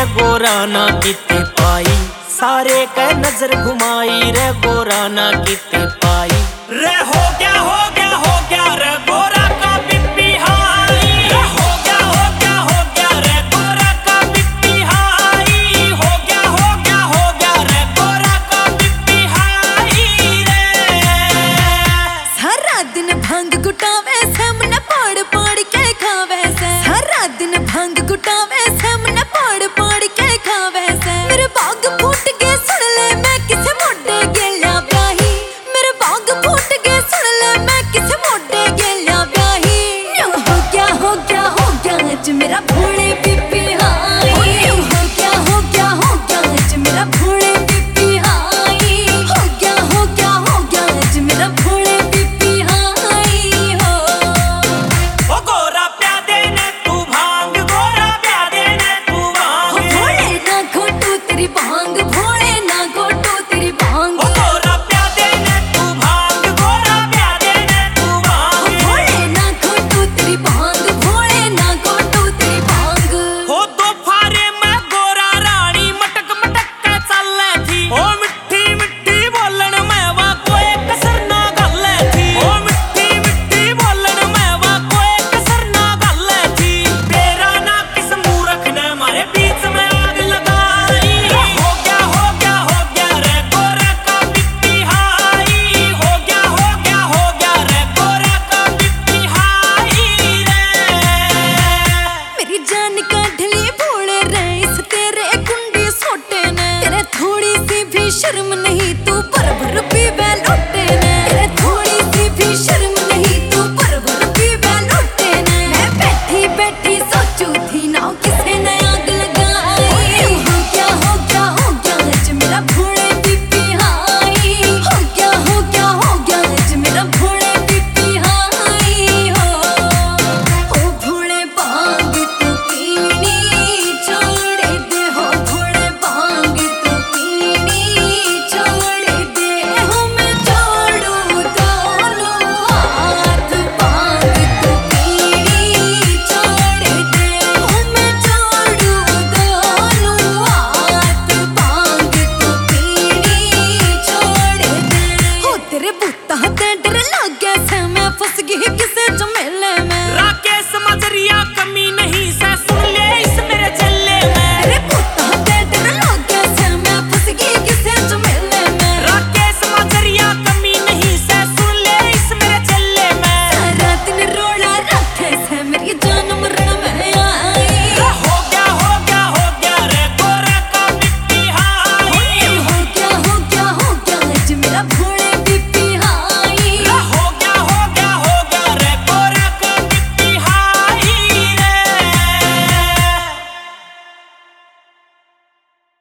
गोरा ना किते पाई, सारे के नजर घुमाई रे गोरा ना किते पाई रे। हो गया रे गोरा का बीपी हाई, रे हो गया रे गोरा का बीपी हाई, हो गया रे गोरा का बीपी हाई रे। सारा दिन भांग गुटावे से मन पड़ पड़ के खावे से, सारा दिन भांग गुटावे से मन पड़ पड़ के खावे से। मेरे बाग फूट गए सुन ले मैं किसे मोटे गेलिया ब्याही, मेरे बाग फूट गए सुन ले मैं किसे मोटे गेलिया ब्याही। हो गया आज मेरा भोले बीपी हाई, हो गया आज मेरा भोले बीपी हाई, हो गया आज मेरा भोले बीपी हाई हो। ओ गोरा प्या देने तू भांग, गोरा प्या देने तू भांग, भोले ना घोटू तेरी भांग, भोले ना घोटू तेरी भांग। ओ गोरा प्या देने तू भांग, गोरा प्या देने तू भांग, भोले ना घोटू तेरी भांग, भोले ना घोटू तेरी भांग। हो दो फारे में गोरा रानी मटक मटक के चले थी, ओ मिट्टी मिट्टी बोलन में वा कोई कसर ना गले थी, ओ मिट्टी बोलन में वा कोई कसर ना गले थी। तेरा ना किस मूर्ख ने मारे बीच में आग लगाई, हो गया रे गोरा का बीपी हाई, हो गया रे गोरा का बीपी हाई रे। मेरी जान का ढली भोले रईस तेरे कुंडी सोटे ने, तेरे थोड़ी सी भी शर्म नहीं तू भर भर पीवे लोटे ने, तेरे थोड़ी सी भी शर्म